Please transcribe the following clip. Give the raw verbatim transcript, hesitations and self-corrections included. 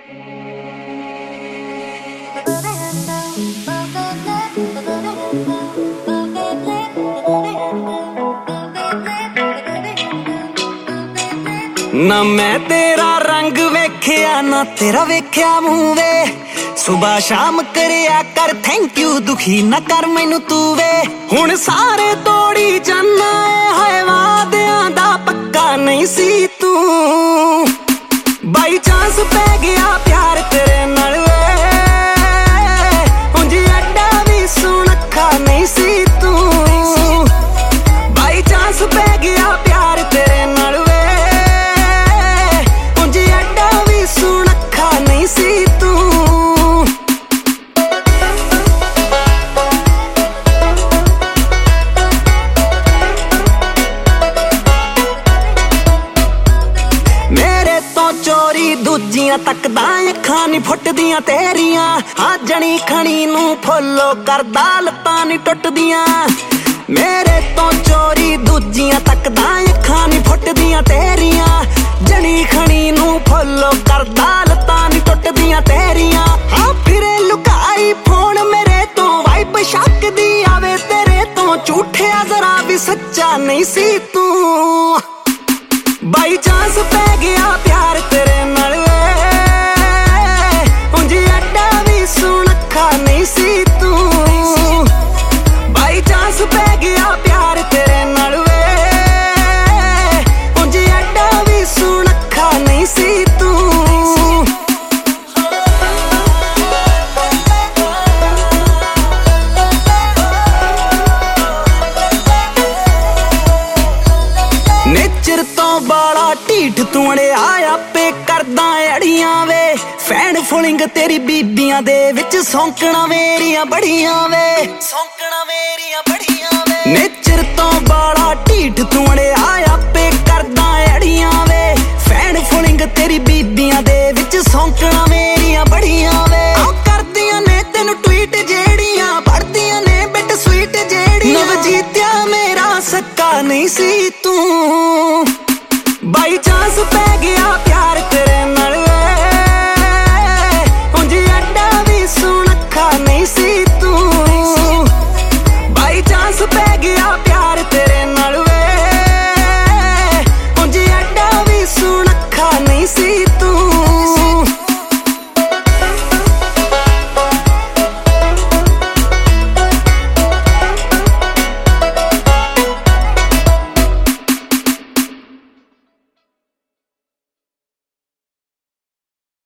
ना मैं तेरा रंग वेख्या ना तेरा वेख्या मूंह वे सुबह शाम करिया कर थैंक यू दुखी ना कर मैनू तू वे हुण सारे तोड़ी जाना है वादियां दा पक्का नहीं सी तू बाई चांस पै गया प्यार तेरे नाल वे उंज एडा भी सुनखा नहीं सी तू बाई चांस पै गया प्यार तेरे नाल वे उंज एडा भी सुनखा नहीं सी तू मेरे तो चोरी दूजियां तकदा अखां नी फुटदियां तेरियां आ जनी खणी नू फॉलो करदा लत्तां नी टुटदियां मेरे तो चोरी दूजियां तकदा अखां नी फुटदियां तेरियां जनी खणी नू फॉलो करदा लत्तां नी टुटदियां तेरियां हाँ फिरे लुकाई फोन मेरे तो वाइब शक दी आवे तेरे तो झूठे जरा भी सच्चा नहीं सी तू बाई चांस पै गया प्यार तेरे नाल वे उंज एडा भी सुनखा नहीं सी तू बाई चांस पै गया प्यार तेरे नाल वे उंज एडा भी सुनखा नहीं सी तू नेचर तो बाला ढीठ तू आया पे करदा अड़ियां वे फैन फुलिंग तेरी बीबियां दे विच सौंकना मेरियां बड़ियां वे सौंकना मेरियां बड़ियां वे नेचर तो बाला ढीठ तू आया पे करदा अड़ियां वे फैन फुलिंग तेरी बीबियां दे विच सौंकना मेरियां बड़ियां वे करदियां ने तेनू ट्वीट जेड़ियां पढ़दियां ने बिट स्वीट जेड़ियां नवजीतिया मेरा सक्का नहीं सी तू बाई चांस पै गया प्यार तेरे नाल